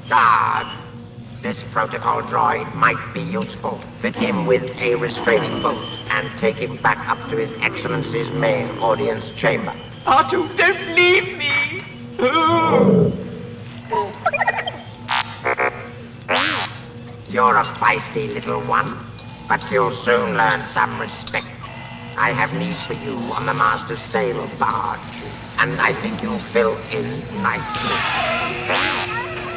Guard. This protocol droid might be useful. Fit him with a restraining bolt and take him back up to His Excellency's main audience chamber. R2, don't leave me! You're a feisty little one, but you'll soon learn some respect. I have need for you on the Master's sail barge, and I think you'll fill in nicely.